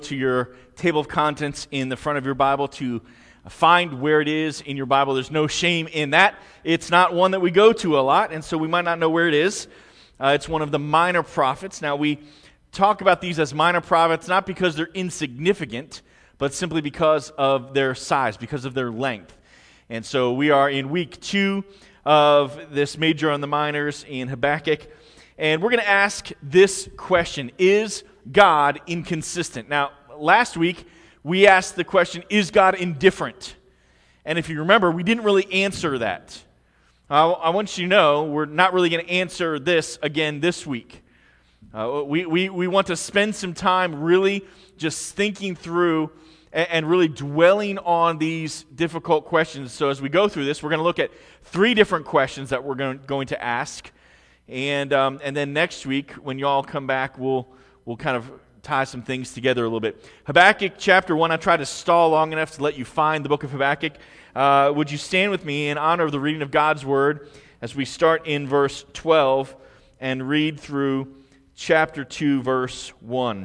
to your table of contents in the front of your Bible to find where it is in your Bible. There's no shame in that. It's not one that we go to a lot, and so we might not know where it is. It's one of the minor prophets. Now, we talk about these as minor prophets not because they're insignificant, but simply because of their size, because of their length. And so we are in week 2 of this major on the minors in Habakkuk, and we're going to ask this question: is God inconsistent? Now, last week, we asked the question, is God indifferent? And if you remember, we didn't really answer that. I want you to know we're not really going to answer this again this week. We want to spend some time really just thinking through and really dwelling on these difficult questions. So as we go through this, we're going to look at 3 different questions that we're going to ask. And then next week, when you all come back, we'll kind of tie some things together a little bit. Habakkuk chapter 1, I tried to stall long enough to let you find the book of Habakkuk. Would you stand with me in honor of the reading of God's Word as we start in verse 12 and read through chapter 2, verse 1.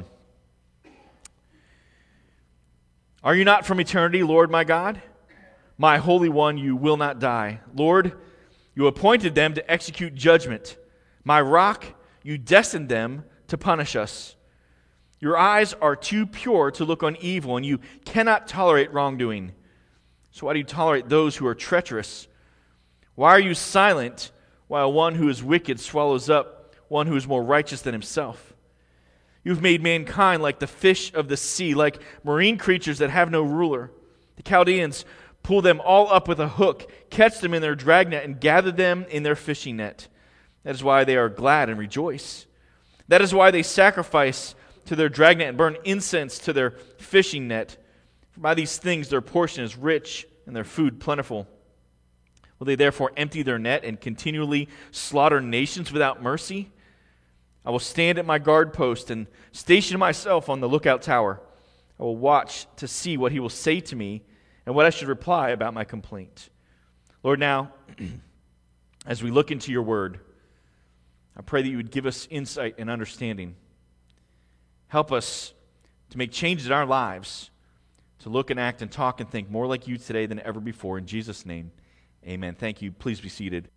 Are you not from eternity, Lord my God? My Holy One, you will not die. Lord, you appointed them to execute judgment. My rock, you destined them to punish us. Your eyes are too pure to look on evil, and you cannot tolerate wrongdoing. So why do you tolerate those who are treacherous? Why are you silent while one who is wicked swallows up one who is more righteous than himself? You've made mankind like the fish of the sea, like marine creatures that have no ruler. The Chaldeans pull them all up with a hook, catch them in their dragnet, and gather them in their fishing net. That is why they are glad and rejoice. That is why they sacrifice to their dragnet and burn incense to their fishing net. For by these things their portion is rich and their food plentiful. Will they therefore empty their net and continually slaughter nations without mercy? I will stand at my guard post and station myself on the lookout tower. I will watch to see what he will say to me and what I should reply about my complaint. Lord, now, as we look into your word, I pray that you would give us insight and understanding. Help us to make changes in our lives, to look and act and talk and think more like you today than ever before. In Jesus' name, amen. Thank you. Please be seated.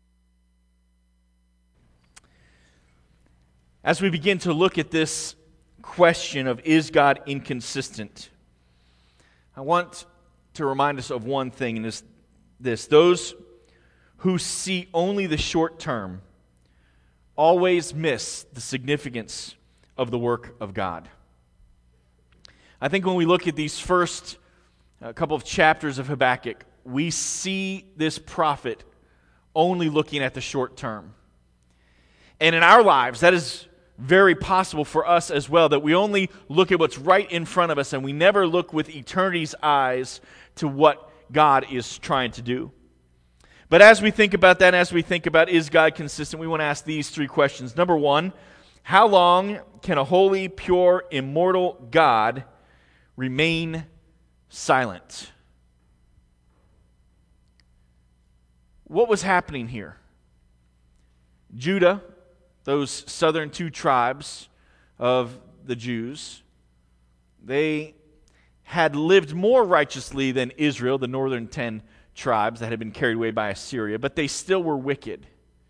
As we begin to look at this question of is God inconsistent, I want to remind us of one thing, and it's this: those who see only the short term always miss the significance of the work of God. I think when we look at these first couple of chapters of Habakkuk, we see this prophet only looking at the short term. And in our lives, that is very possible for us as well, that we only look at what's right in front of us and we never look with eternity's eyes to what God is trying to do. But as we think about that, as we think about is God consistent, we want to ask these 3 questions. Number 1, how long can a holy, pure, immortal God remain silent? What was happening here? Judah, those southern 2 tribes of the Jews, they had lived more righteously than Israel, the northern 10 tribes that had been carried away by Assyria, but they still were wicked.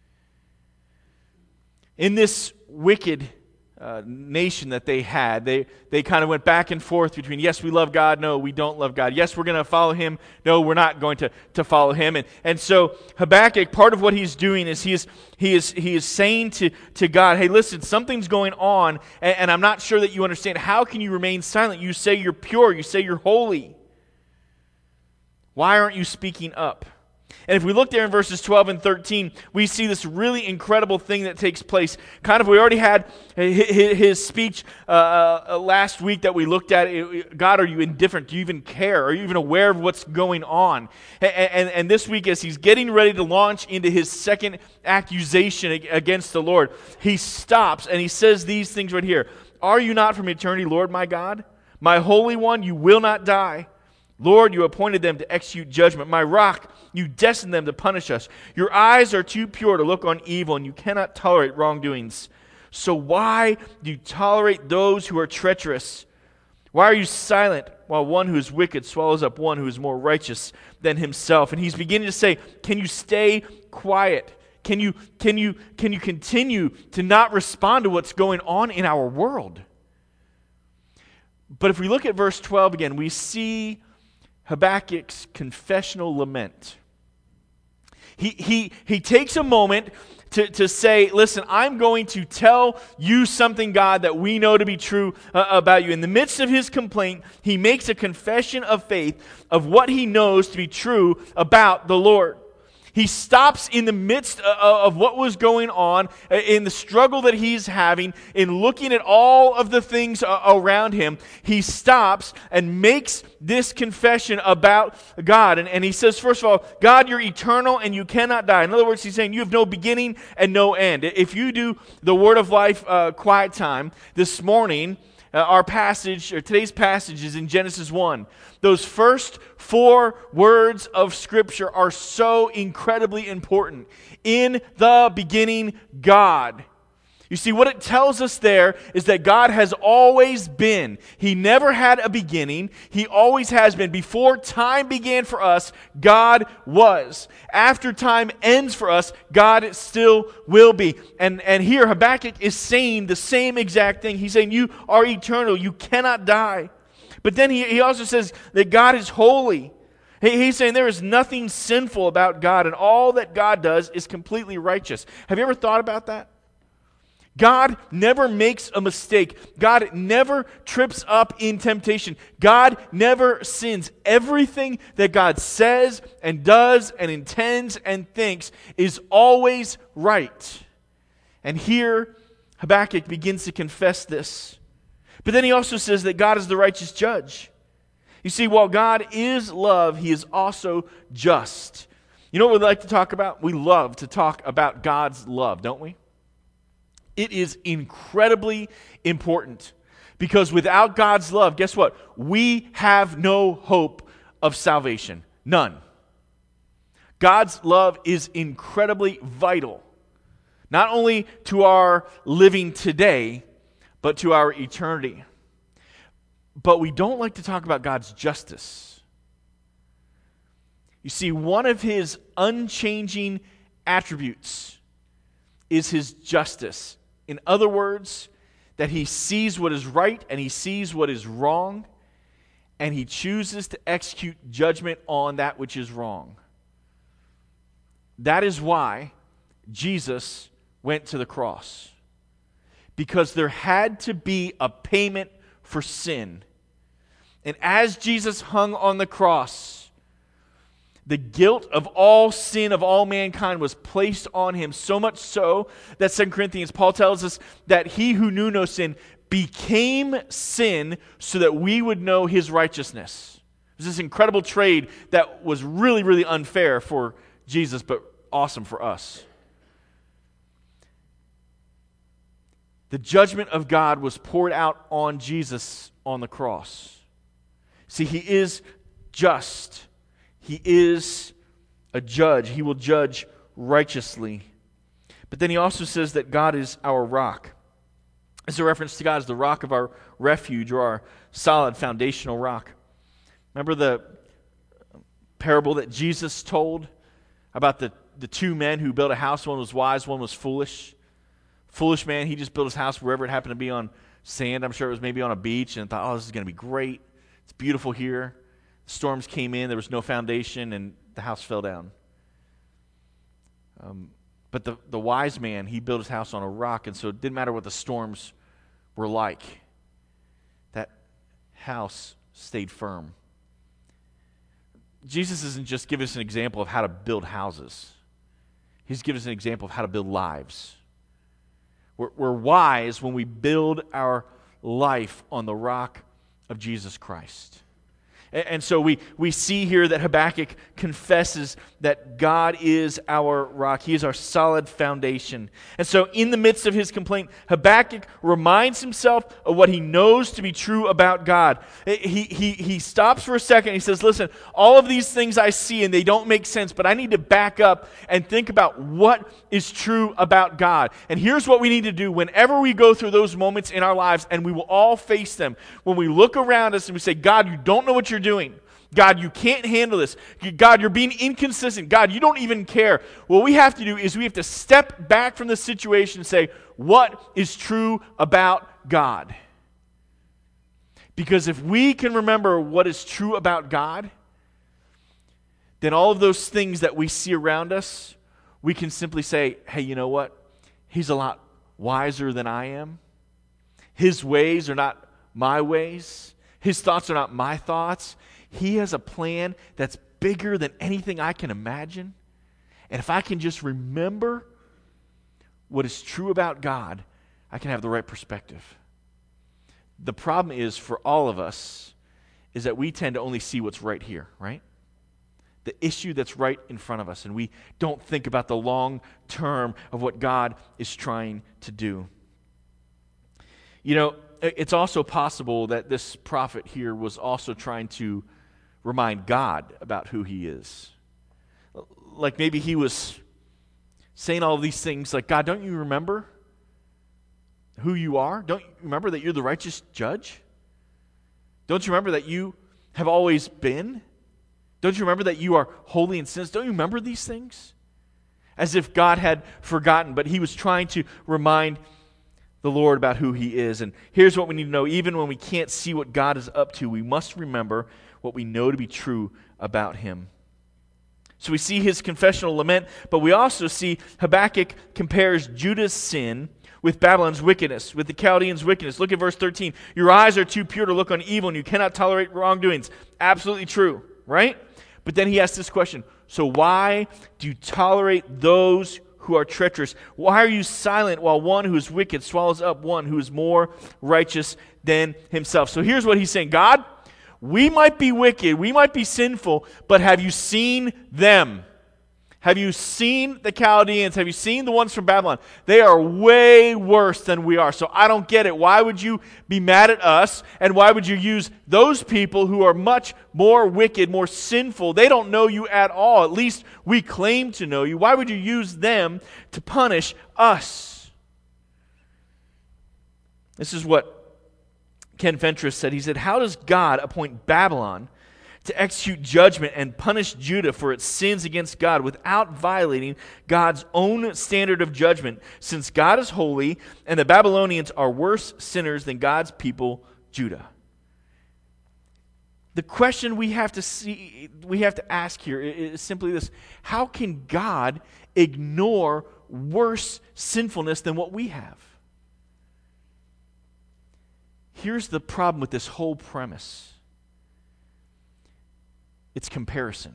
In this wicked nation that they had, they kind of went back and forth between, yes, we love God, no, we don't love God. Yes, we're going to follow him, no, we're not going to follow him. And so Habakkuk, part of what he's doing is he is saying to God, hey, listen, something's going on, and I'm not sure that you understand. How can you remain silent? You say you're pure, you say you're holy. Why aren't you speaking up? And if we look there in verses 12 and 13, we see this really incredible thing that takes place. Kind of, we already had his speech last week that we looked at. God, are you indifferent? Do you even care? Are you even aware of what's going on? And this week, as he's getting ready to launch into his second accusation against the Lord, he stops and he says these things right here. Are you not from eternity, Lord my God? My Holy One, you will not die. Lord, you appointed them to execute judgment. My rock, you destined them to punish us. Your eyes are too pure to look on evil, and you cannot tolerate wrongdoings. So why do you tolerate those who are treacherous? Why are you silent while one who is wicked swallows up one who is more righteous than himself? And he's beginning to say, can you stay quiet? Can you continue to not respond to what's going on in our world? But if we look at verse 12 again, we see Habakkuk's confessional lament. He takes a moment to say, listen, I'm going to tell you something, God, that we know to be true about you. In the midst of his complaint, he makes a confession of faith of what he knows to be true about the Lord. He stops in the midst of what was going on, in the struggle that he's having, in looking at all of the things around him. He stops and makes this confession about God. And he says, first of all, God, you're eternal and you cannot die. In other words, he's saying you have no beginning and no end. If you do the Word of Life quiet time this morning, our passage, or today's passage, is in Genesis 1. Those first 4 words of Scripture are so incredibly important. In the beginning, God. You see, what it tells us there is that God has always been. He never had a beginning. He always has been. Before time began for us, God was. After time ends for us, God still will be. And here Habakkuk is saying the same exact thing. He's saying, you are eternal. You cannot die. But then he also says that God is holy. He's saying there is nothing sinful about God, and all that God does is completely righteous. Have you ever thought about that? God never makes a mistake. God never trips up in temptation. God never sins. Everything that God says and does and intends and thinks is always right. And here, Habakkuk begins to confess this. But then he also says that God is the righteous judge. You see, while God is love, he is also just. You know what we like to talk about? We love to talk about God's love, don't we? It is incredibly important because without God's love, guess what? We have no hope of salvation. None. God's love is incredibly vital, not only to our living today, but to our eternity. But we don't like to talk about God's justice. You see, one of his unchanging attributes is his justice. In other words, that he sees what is right and he sees what is wrong, and he chooses to execute judgment on that which is wrong. That is why Jesus went to the cross. Because there had to be a payment for sin. And as Jesus hung on the cross, the guilt of all sin of all mankind was placed on him, so much so that 2 Corinthians, Paul tells us that he who knew no sin became sin so that we would know his righteousness. It was this incredible trade that was really, really unfair for Jesus, but awesome for us. The judgment of God was poured out on Jesus on the cross. See, he is just. He is a judge. He will judge righteously. But then he also says that God is our rock. It's a reference to God as the rock of our refuge, or our solid foundational rock. Remember the parable that Jesus told about the 2 men who built a house? One was wise, one was foolish. Foolish man, he just built his house wherever it happened to be on sand. I'm sure it was maybe on a beach, and thought, oh, this is going to be great. It's beautiful here. Storms came in, there was no foundation, and the house fell down. But the wise man, he built his house on a rock, and so it didn't matter what the storms were like. That house stayed firm. Jesus isn't just giving us an example of how to build houses. He's giving us an example of how to build lives. We're wise when we build our life on the rock of Jesus Christ. And so we see here that Habakkuk confesses that God is our rock. He is our solid foundation. And so in the midst of his complaint, reminds himself of what he knows to be true about God. He stops for a second. He says, listen, all of these things I see and they don't make sense, but I need to back up and think about what is true about God. And here's what we need to do whenever we go through those moments in our lives, and we will all face them. When we look around us and we say, God, you don't know what you're doing. God, you can't handle this. God, you're being inconsistent. God, you don't even care. What we have to do is we have to step back from the situation and say, what is true about God? Because if we can remember what is true about God, then all of those things that we see around us, we can simply say, hey, you know what? He's a lot wiser than I am. His ways are not my ways. His thoughts are not my thoughts. He has a plan that's bigger than anything I can imagine. And if I can just remember what is true about God, I can have the right perspective. The problem is for all of us is that we tend to only see what's right here, right? The issue that's right in front of us, and we don't think about the long term of what God is trying to do. You know, it's also possible that this prophet here was also trying to remind God about who he is. Like maybe he was saying all of these things like, God, don't you remember who you are? Don't you remember that you're the righteous judge? Don't you remember that you have always been? Don't you remember that you are holy and sinless? Don't you remember these things? As if God had forgotten, but he was trying to remind the Lord about who he is. And here's what we need to know. Even when we can't see what God is up to, we must remember what we know to be true about him. So we see his confessional lament, but we also see Habakkuk compares Judah's sin with Babylon's wickedness, with the Chaldeans' wickedness. Look at verse 13. Your eyes are too pure to look on evil, and you cannot tolerate wrongdoings. Absolutely true, right? But then he asks this question, so why do you tolerate those who are treacherous? Why are you silent while one who is wicked swallows up one who is more righteous than himself? So here's what he's saying. God, we might be wicked, we might be sinful, but have you seen them? Have you seen the Chaldeans? Have you seen the ones from Babylon? They are way worse than we are. So I don't get it. Why would you be mad at us? And why would you use those people who are much more wicked, more sinful? They don't know you at all. At least we claim to know you. Why would you use them to punish us? This is what Ken Fentress said. He said, how does God appoint Babylon to execute judgment and punish Judah for its sins against God without violating God's own standard of judgment, since God is holy and the Babylonians are worse sinners than God's people, Judah? The question we have to ask here is simply this: how can God ignore worse sinfulness than what we have? Here's the problem with this whole premise. It's comparison.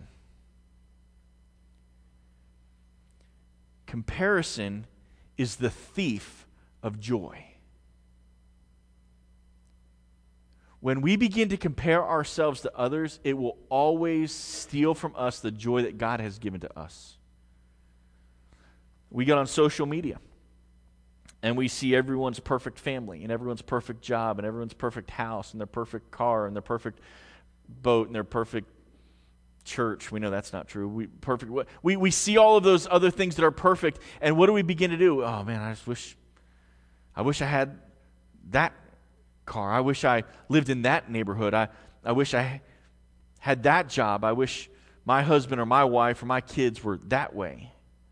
Comparison is the thief of joy. When we begin to compare ourselves to others, it will always steal from us the joy that God has given to us. We get on social media and we see everyone's perfect family and everyone's perfect job and everyone's perfect house and their perfect car and their perfect boat and their perfect church. We know that's not true. We see all of those other things that are perfect, and what do we begin to do? Oh man, I wish I had that car. I wish I lived in that neighborhood. I wish I had that job. I wish my husband or my wife or my kids were that way.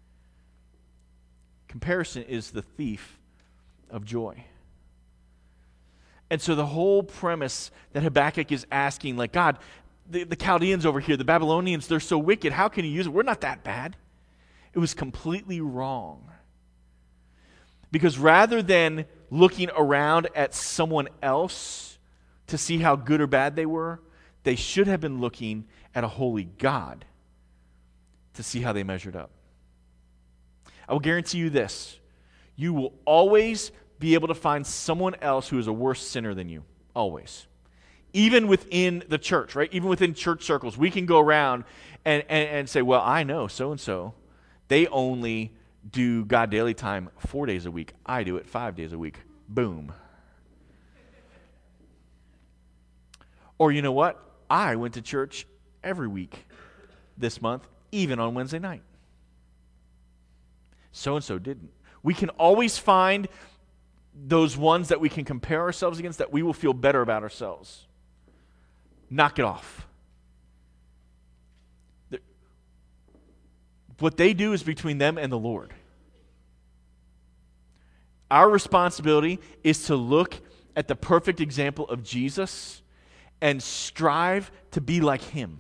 Comparison is the thief of joy. And so the whole premise that Habakkuk is asking, like, God, the Chaldeans over here, the Babylonians, they're so wicked. How can you use it? We're not that bad. It was completely wrong. Because rather than looking around at someone else to see how good or bad they were, they should have been looking at a holy God to see how they measured up. I will guarantee you this: you will always be able to find someone else who is a worse sinner than you. Always. even within the church, right? Even within church circles, we can go around and say, well, I know so-and-so, they only do God Daily Time 4 days a week. I do it 5 days a week. Boom. Or you know what? I went to church every week this month, even on Wednesday night. So-and-so didn't. We can always find those ones that we can compare ourselves against that we will feel better about ourselves. Knock it off. What they do is between them and the Lord. Our responsibility is to look at the perfect example of Jesus and strive to be like him.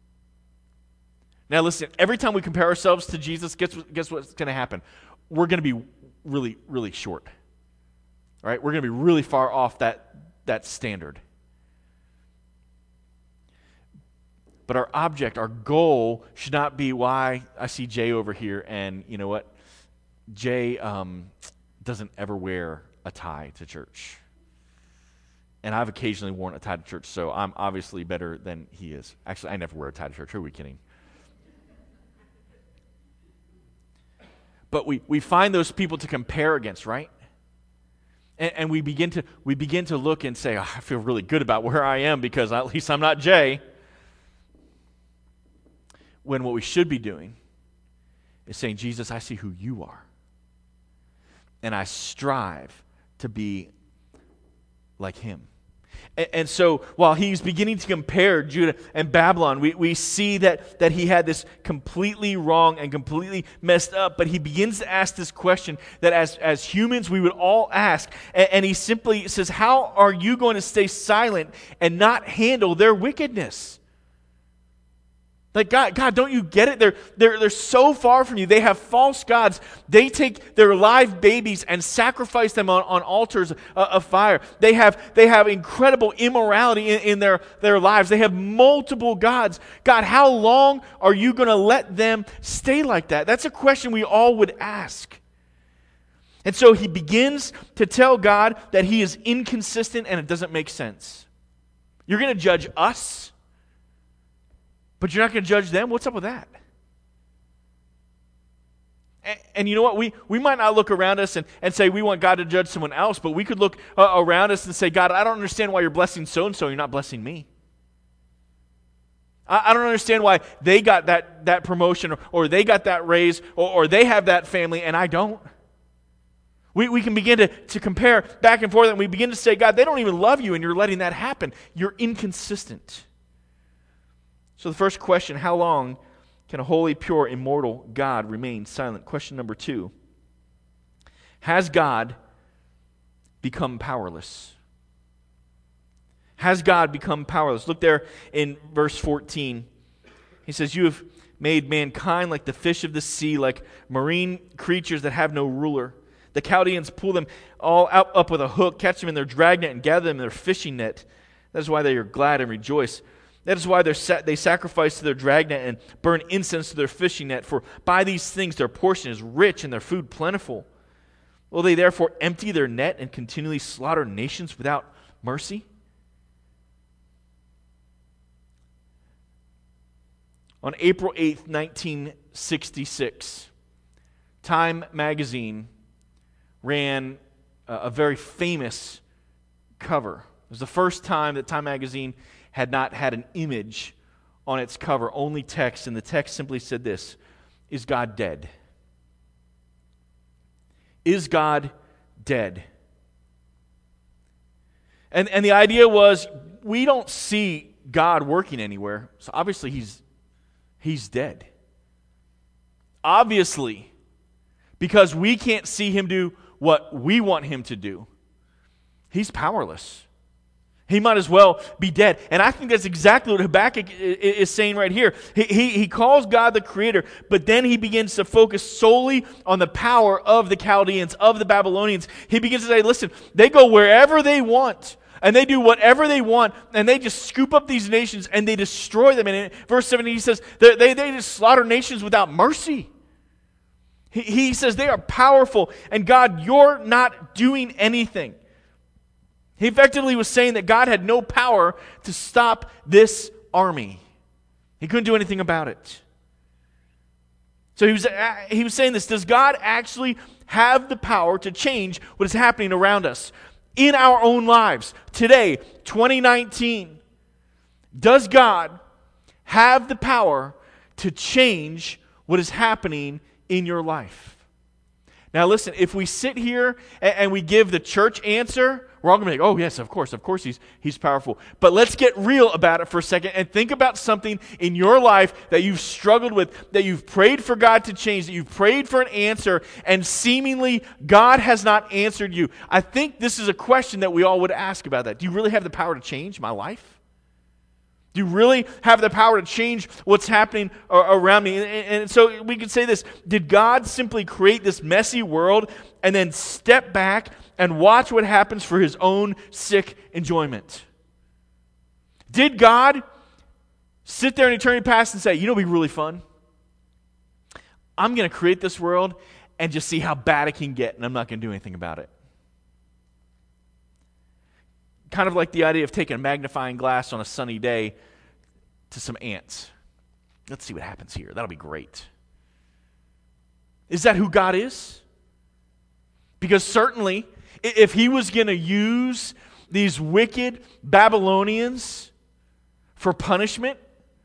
Now listen, every time we compare ourselves to Jesus, guess what's going to happen? We're going to be really, really short. All right? We're going to be really far off that standard. But our object, our goal should not be why I see Jay over here, and you know what? Jay doesn't ever wear a tie to church. And I've occasionally worn a tie to church, so I'm obviously better than he is. Actually, I never wear a tie to church. Who are we kidding? But we find those people to compare against, right? And we begin to look and say, oh, I feel really good about where I am because at least I'm not Jay. When what we should be doing is saying, Jesus, I see who you are. And I strive to be like him. And so while he's beginning to compare Judah and Babylon, we see that he had this completely wrong and completely messed up, but he begins to ask this question that as humans we would all ask. And he simply says, how are you going to stay silent and not handle their wickedness? Like, God, don't you get it? They're so far from you. They have false gods. They take their live babies and sacrifice them on altars of fire. They have incredible immorality in their lives. They have multiple gods. God, how long are you going to let them stay like that? That's a question we all would ask. And so he begins to tell God that he is inconsistent and it doesn't make sense. You're going to judge us, but you're not going to judge them? What's up with that? And you know what? We might not look around us and say we want God to judge someone else, but we could look around us and say, God, I don't understand why you're blessing so-and-so, you're not blessing me. I don't understand why they got that promotion or they got that raise or they have that family and I don't. We can begin to compare back and forth and we begin to say, God, they don't even love you and you're letting that happen. You're inconsistent. So the first question, how long can a holy, pure, immortal God remain silent? Question number 2, has God become powerless? Has God become powerless? Look there in verse 14. He says, you have made mankind like the fish of the sea, like marine creatures that have no ruler. The Chaldeans pull them all up with a hook, catch them in their dragnet, and gather them in their fishing net. That is why they are glad and rejoice. That is why they sacrifice to their dragnet and burn incense to their fishing net. For by these things their portion is rich and their food plentiful. Will they therefore empty their net and continually slaughter nations without mercy? On April 8th, 1966, Time magazine ran a very famous cover. It was the first time that Time magazine had not had an image on its cover, only text, and the text simply said this: is God dead? Is God dead? And the idea was, we don't see God working anywhere, so obviously he's dead. Obviously, because we can't see him do what we want him to do, he's powerless. He might as well be dead. And I think that's exactly what Habakkuk is saying right here. He calls God the creator, but then he begins to focus solely on the power of the Chaldeans, of the Babylonians. He begins to say, listen, they go wherever they want, and they do whatever they want, and they just scoop up these nations, and they destroy them. And in verse 17, he says, they just slaughter nations without mercy. He says they are powerful, and God, you're not doing anything. He effectively was saying that God had no power to stop this army. He couldn't do anything about it. So he was saying this: does God actually have the power to change what is happening around us in our own lives today, 2019? Does God have the power to change what is happening in your life? Now listen, if we sit here and we give the church answer, we're all going to be like, oh yes, of course he's powerful. But let's get real about it for a second and think about something in your life that you've struggled with, that you've prayed for God to change, that you've prayed for an answer, and seemingly God has not answered you. I think this is a question that we all would ask about that. Do you really have the power to change my life? Do you really have the power to change what's happening around me? And so we could say this: did God simply create this messy world and then step back and watch what happens for his own sick enjoyment? Did God sit there in eternity past and say, you know what would be really fun? I'm going to create this world and just see how bad it can get, and I'm not going to do anything about it. Kind of like the idea of taking a magnifying glass on a sunny day to some ants. Let's see what happens here. That'll be great. Is that who God is? Because certainly, if he was going to use these wicked Babylonians for punishment,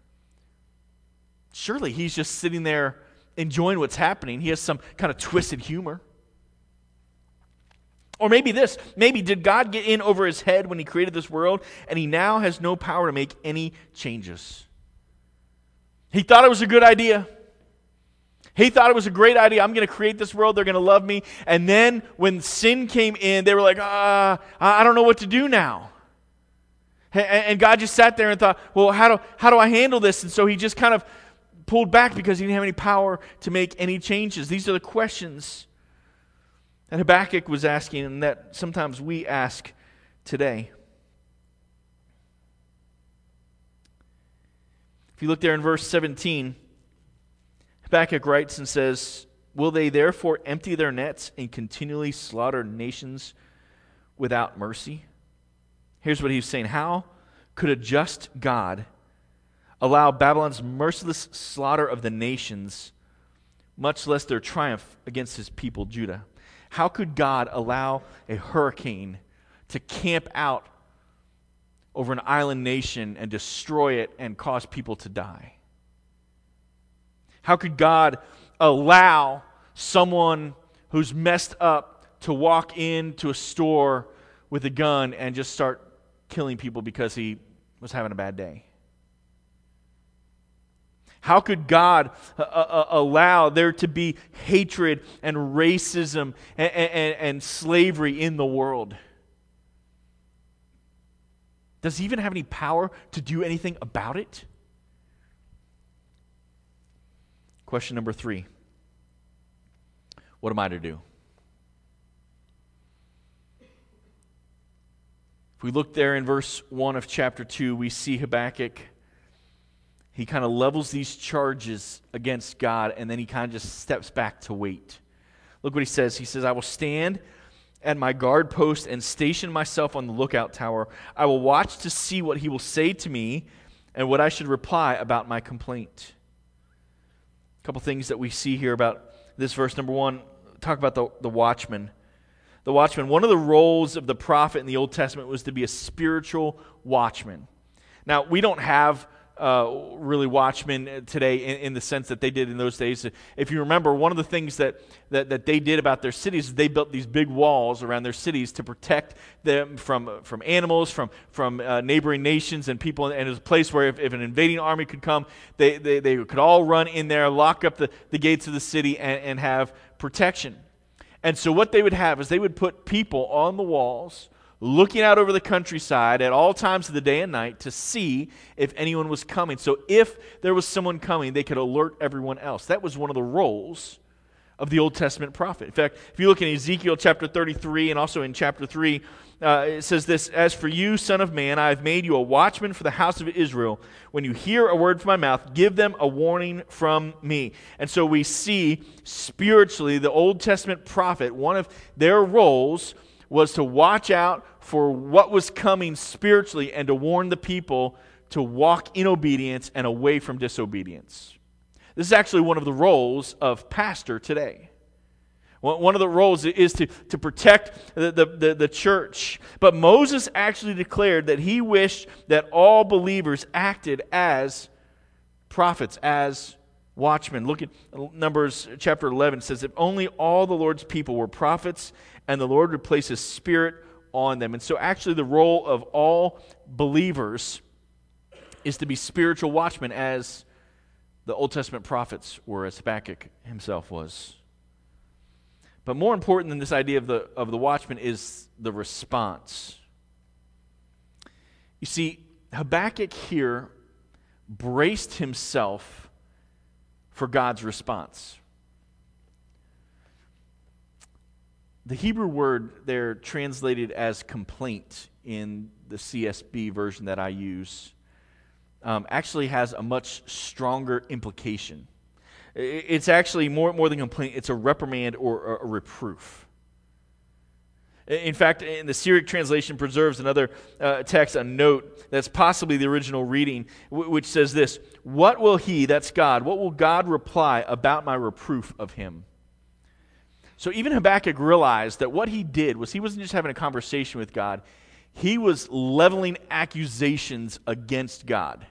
surely he's just sitting there enjoying what's happening. He has some kind of twisted humor. Or maybe this: maybe did God get in over his head when he created this world, and he now has no power to make any changes? He thought it was a good idea. He thought it was a great idea. I'm going to create this world. They're going to love me. And then when sin came in, they were like, I don't know what to do now. And God just sat there and thought, well, how do I handle this? And so he just kind of pulled back because he didn't have any power to make any changes. These are the questions that Habakkuk was asking, and that sometimes we ask today. If you look there in verse 17, Habakkuk writes and says, will they therefore empty their nets and continually slaughter nations without mercy? Here's what he's saying: how could a just God allow Babylon's merciless slaughter of the nations, much less their triumph against his people Judah? How could God allow a hurricane to camp out over an island nation and destroy it and cause people to die? How could God allow someone who's messed up to walk into a store with a gun and just start killing people because he was having a bad day? How could God allow there to be hatred and racism and slavery in the world? Does he even have any power to do anything about it? Question number 3. What am I to do? If we look there in verse 1 of chapter 2, we see Habakkuk. He kind of levels these charges against God, and then he kind of just steps back to wait. Look what he says. He says, I will stand at my guard post and station myself on the lookout tower. I will watch to see what he will say to me and what I should reply about my complaint. A couple things that we see here about this verse. Number 1, talk about the watchman. The watchman, one of the roles of the prophet in the Old Testament was to be a spiritual watchman. Now, we don't have really watchmen today in the sense that they did in those days. If you remember, one of the things that they did about their cities is they built these big walls around their cities to protect them from animals, from neighboring nations and people. And it was a place where if an invading army could come, they could all run in there, lock up the gates of the city, and have protection. And so what they would have is they would put people on the walls looking out over the countryside at all times of the day and night to see if anyone was coming. So if there was someone coming, they could alert everyone else. That was one of the roles of the Old Testament prophet. In fact, if you look in Ezekiel chapter 33 and also in chapter 3, it says this: As for you, son of man, I have made you a watchman for the house of Israel. When you hear a word from my mouth, give them a warning from me. And so we see spiritually the Old Testament prophet, one of their roles was to watch out for what was coming spiritually and to warn the people to walk in obedience and away from disobedience. This is actually one of the roles of pastor today. One of the roles is to protect the church. But Moses actually declared that he wished that all believers acted as prophets, as watchmen. Look at Numbers chapter 11. It says, if only all the Lord's people were prophets, and the Lord would place His Spirit on them. And so actually the role of all believers is to be spiritual watchmen, as the Old Testament prophets were, as Habakkuk himself was. But more important than this idea of the watchman is the response. You see, Habakkuk here braced himself for God's response. The Hebrew word there translated as complaint in the CSB version that I use actually has a much stronger implication. It's actually more than complaint. It's a reprimand or a reproof. In fact, in the Syriac translation preserves another text, a note that's possibly the original reading, which says this: what will He, that's God, what will God reply about my reproof of him? So even Habakkuk realized that what he did was he wasn't just having a conversation with God, he was leveling accusations against God.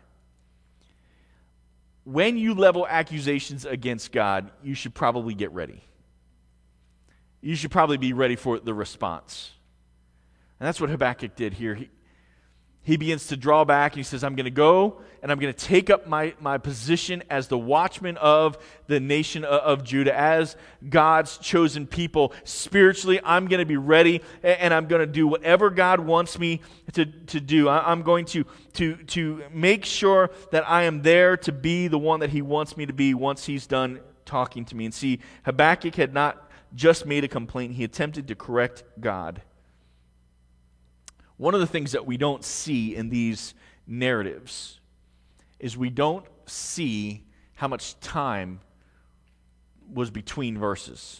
When you level accusations against God, you should probably get ready. You should probably be ready for the response. And that's what Habakkuk did here. He begins to draw back, and he says, I'm going to go, and I'm going to take up my position as the watchman of the nation of Judah, as God's chosen people. Spiritually, I'm going to be ready, and I'm going to do whatever God wants me to do. I'm going to make sure that I am there to be the one that He wants me to be once He's done talking to me. And see, Habakkuk had not just made a complaint. He attempted to correct God. One of the things that we don't see in these narratives is we don't see how much time was between verses.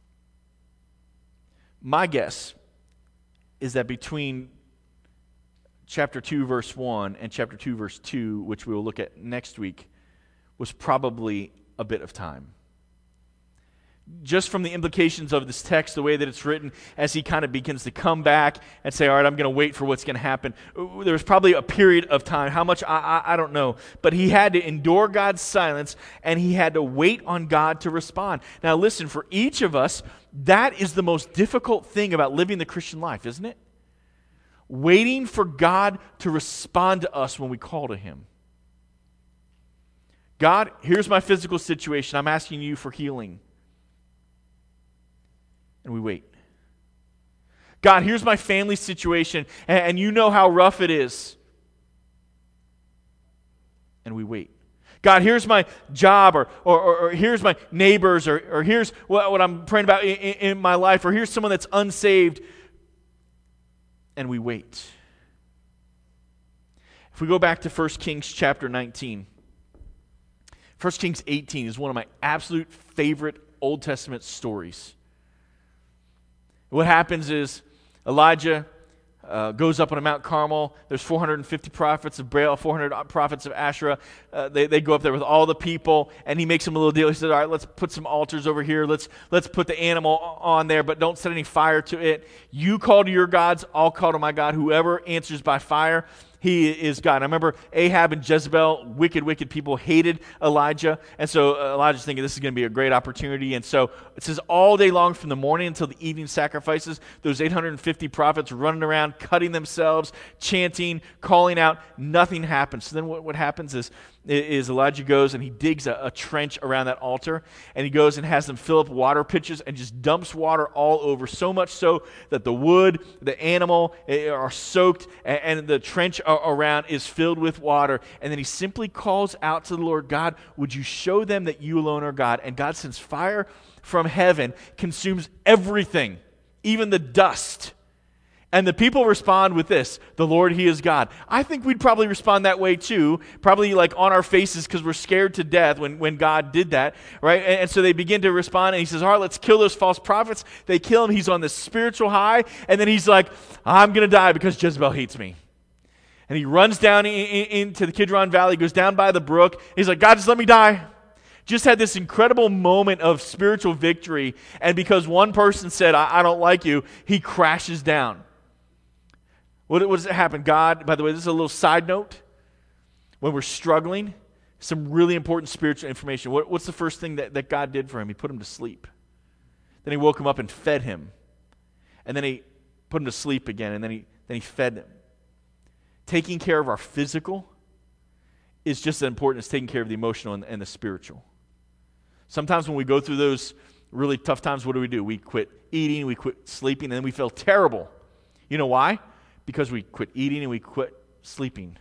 My guess is that between chapter 2, verse 1 and chapter 2, verse 2, which we will look at next week, was probably a bit of time. Just from the implications of this text, the way that it's written, as he kind of begins to come back and say, all right, I'm going to wait for what's going to happen. There was probably a period of time. How much, I don't know. But he had to endure God's silence, and he had to wait on God to respond. Now listen, for each of us, that is the most difficult thing about living the Christian life, isn't it? Waiting for God to respond to us when we call to Him. God, here's my physical situation. I'm asking you for healing. And we wait. God, here's my family situation, and you know how rough it is. And we wait. God, here's my job, or here's my neighbors, or here's what I'm praying about in my life, or here's someone that's unsaved. And we wait. If we go back to 1 Kings chapter 19, 1 Kings 18 is one of my absolute favorite Old Testament stories. What happens is Elijah goes up on Mount Carmel. There's 450 prophets of Baal, 400 prophets of Asherah. They go up there with all the people, and he makes them a little deal. He says, all right, let's put some altars over here. Let's put the animal on there, but don't set any fire to it. You call to your gods, I'll call to my God. Whoever answers by fire, he is God. I remember Ahab and Jezebel, wicked people, hated Elijah. And so Elijah's thinking this is going to be a great opportunity. And so it says all day long from the morning until the evening sacrifices, those 850 prophets running around, cutting themselves, chanting, calling out. Nothing happens. So then what happens is Elijah goes and he digs a trench around that altar, and he goes and has them fill up water pitchers and just dumps water all over, so much so that the wood, the animal are soaked, and the trench around is filled with water. And then he simply calls out to the Lord, God, would you show them that you alone are God? And God sends fire from heaven, consumes everything, even the dust. And the people respond with this: the Lord, He is God. I think we'd probably respond that way too, probably like on our faces because we're scared to death when God did that, right? And so they begin to respond, and He says, all right, let's kill those false prophets. They kill him. He's on this spiritual high, and then he's like, I'm going to die because Jezebel hates me. And he runs down into the Kidron Valley, goes down by the brook. He's like, God, just let me die. Just had this incredible moment of spiritual victory, and because one person said, I don't like you, he crashes down. What does it happen? God, by the way, this is a little side note. When we're struggling, some really important spiritual information. What's the first thing that God did for him? He put him to sleep. Then He woke him up and fed him. And then He put him to sleep again, and then he fed him. Taking care of our physical is just as important as taking care of the emotional and the spiritual. Sometimes when we go through those really tough times, what do? We quit eating, we quit sleeping, and then we feel terrible. You know why? Because we quit eating and we quit sleeping.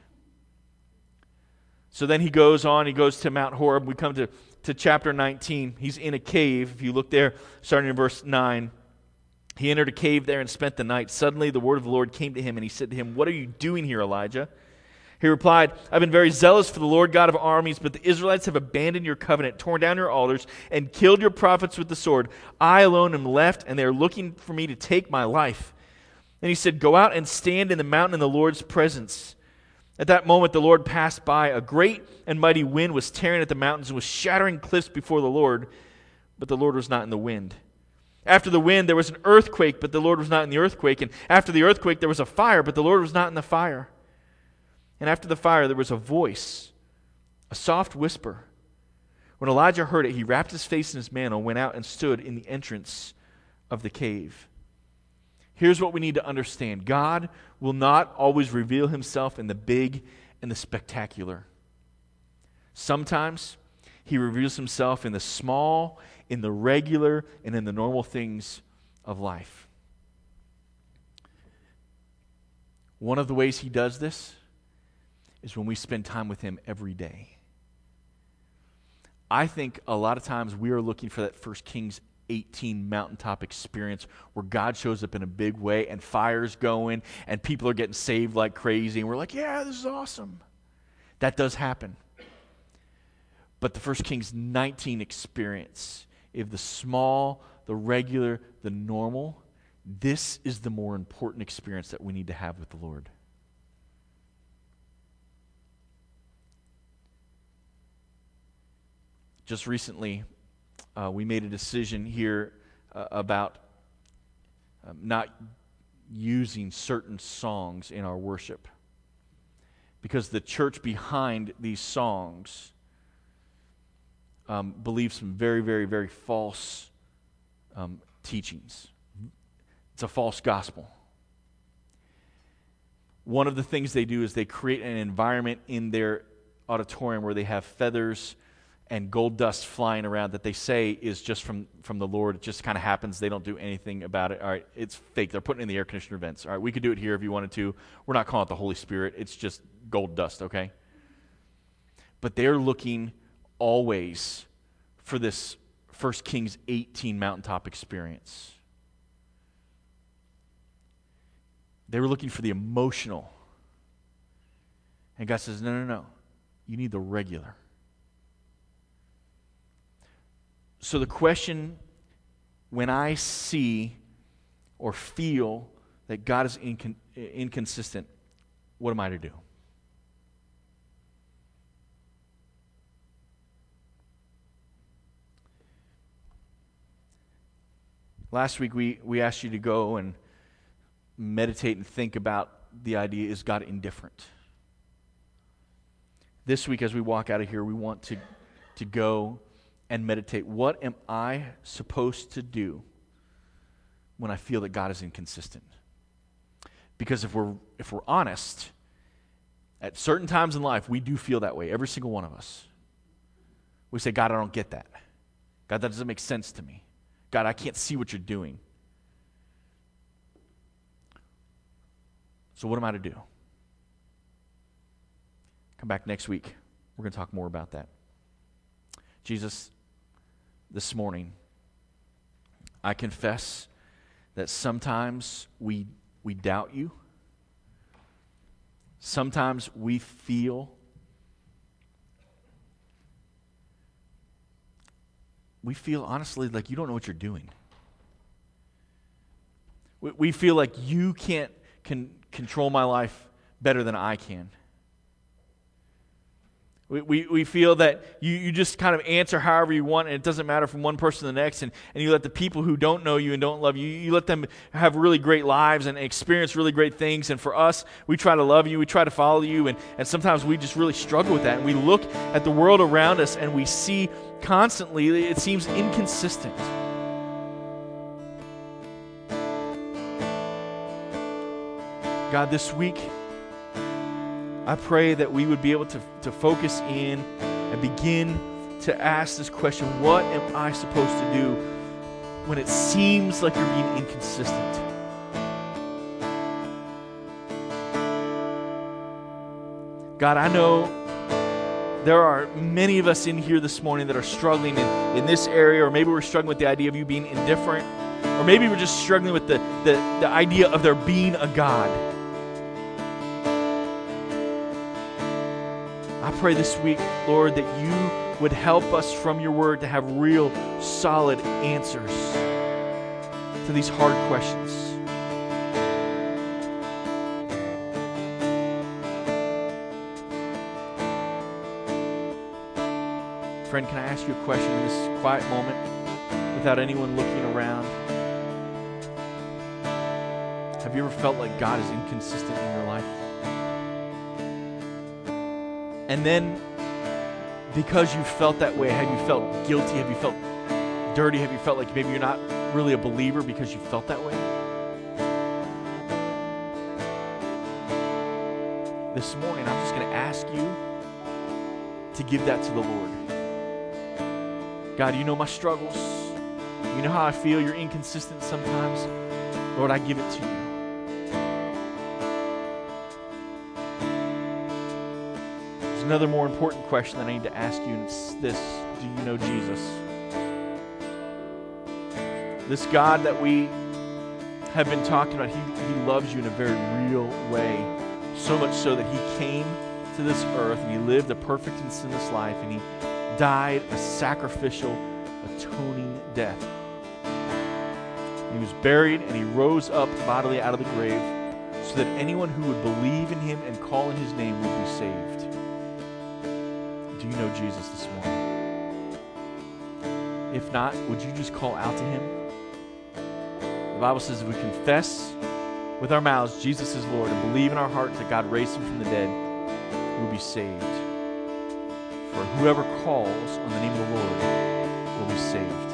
So then he goes to Mount Horeb. We come to chapter 19. He's in a cave. If you look there, starting in verse 9. He entered a cave there and spent the night. Suddenly the word of the Lord came to him, and He said to him, what are you doing here, Elijah? He replied, I've been very zealous for the Lord God of armies, but the Israelites have abandoned your covenant, torn down your altars, and killed your prophets with the sword. I alone am left, and they are looking for me to take my life. And he said, go out and stand in the mountain in the Lord's presence. At that moment the Lord passed by. A great and mighty wind was tearing at the mountains and was shattering cliffs before the Lord, but the Lord was not in the wind. After the wind there was an earthquake, but the Lord was not in the earthquake. And after the earthquake there was a fire, but the Lord was not in the fire. And after the fire there was a voice, a soft whisper. When Elijah heard it, he wrapped his face in his mantle, went out and stood in the entrance of the cave. Here's what we need to understand. God will not always reveal Himself in the big and the spectacular. Sometimes He reveals Himself in the small, in the regular, and in the normal things of life. One of the ways He does this is when we spend time with Him every day. I think a lot of times we are looking for that 1 Kings 18 mountaintop experience where God shows up in a big way and fire's going and people are getting saved like crazy and we're like, yeah, this is awesome. That does happen. But the 1 Kings 19 experience, if the small, the regular, the normal, this is the more important experience that we need to have with the Lord. Just recently, we made a decision here about not using certain songs in our worship because the church behind these songs believes some very, very, very false teachings. It's a false gospel. One of the things they do is they create an environment in their auditorium where they have feathers and gold dust flying around that they say is just from the Lord. It just kind of happens. They don't do anything about it. All right, it's fake. They're putting it in the air conditioner vents. All right, we could do it here if you wanted to. We're not calling it the Holy Spirit. It's just gold dust, okay? But they're looking always for this 1 Kings 18 mountaintop experience. They were looking for the emotional. And God says, no. You need the regular. So the question, when I see or feel that God is inconsistent, what am I to do? Last week we asked you to go and meditate and think about the idea, is God indifferent? This week as we walk out of here, we want to go and meditate. What am I supposed to do when I feel that God is inconsistent? Because if we're honest, at certain times in life, we do feel that way, every single one of us. We say, God, I don't get that. God, that doesn't make sense to me. God, I can't see what you're doing. So what am I to do? Come back next week. We're going to talk more about that. Jesus, this morning, I confess that sometimes we we doubt you. Sometimes we feel honestly like you don't know what you're doing. We feel like you can't control my life better than I can. We feel that you just kind of answer however you want, and it doesn't matter from one person to the next, and you let the people who don't know you and don't love you, you let them have really great lives and experience really great things. And for us, we try to love you, we try to follow you, and sometimes we just really struggle with that. And we look at the world around us and we see constantly, it seems inconsistent. God, this week, I pray that we would be able to focus in and begin to ask this question, what am I supposed to do when it seems like you're being inconsistent? God, I know there are many of us in here this morning that are struggling in this area, or maybe we're struggling with the idea of you being indifferent, or maybe we're just struggling with the idea of there being a God. I pray this week, Lord, that you would help us from your word to have real, solid answers to these hard questions. Friend, can I ask you a question in this quiet moment without anyone looking around? Have you ever felt like God is inconsistent in your life? And then, because you felt that way, have you felt guilty? Have you felt dirty? Have you felt like maybe you're not really a believer because you felt that way? This morning, I'm just going to ask you to give that to the Lord. God, you know my struggles. You know how I feel. You're inconsistent sometimes. Lord, I give it to you. Another more important question that I need to ask you, and it's this: do you know Jesus? This God that we have been talking about, He loves you in a very real way. So much so that He came to this earth and He lived a perfect and sinless life, and He died a sacrificial, atoning death. He was buried and He rose up bodily out of the grave so that anyone who would believe in Him and call in His name would be saved. Do you know Jesus this morning? If not, would you just call out to Him? The Bible says if we confess with our mouths Jesus is Lord and believe in our hearts that God raised Him from the dead, we will be saved. For whoever calls on the name of the Lord will be saved.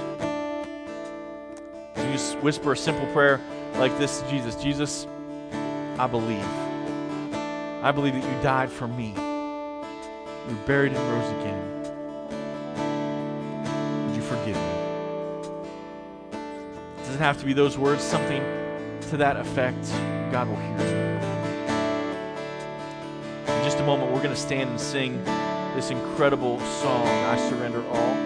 So you just whisper a simple prayer like this to Jesus. Jesus, I believe. I believe that you died for me. You were buried and rose again. Would you forgive me? It doesn't have to be those words, something to that effect. God will hear you. In just a moment, we're going to stand and sing this incredible song, I Surrender All.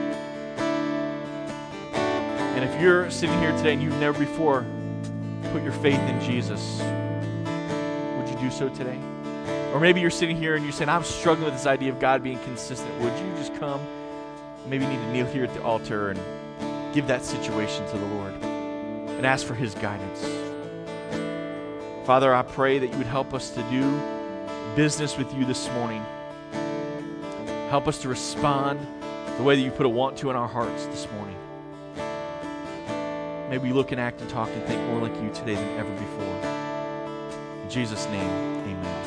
And if you're sitting here today and you've never before put your faith in Jesus, would you do so today? Or maybe you're sitting here and you're saying, I'm struggling with this idea of God being consistent. Would you just come? Maybe you need to kneel here at the altar and give that situation to the Lord and ask for His guidance. Father, I pray that you would help us to do business with you this morning. Help us to respond the way that you put a want to in our hearts this morning. May we look and act and talk and think more like you today than ever before. In Jesus' name, amen.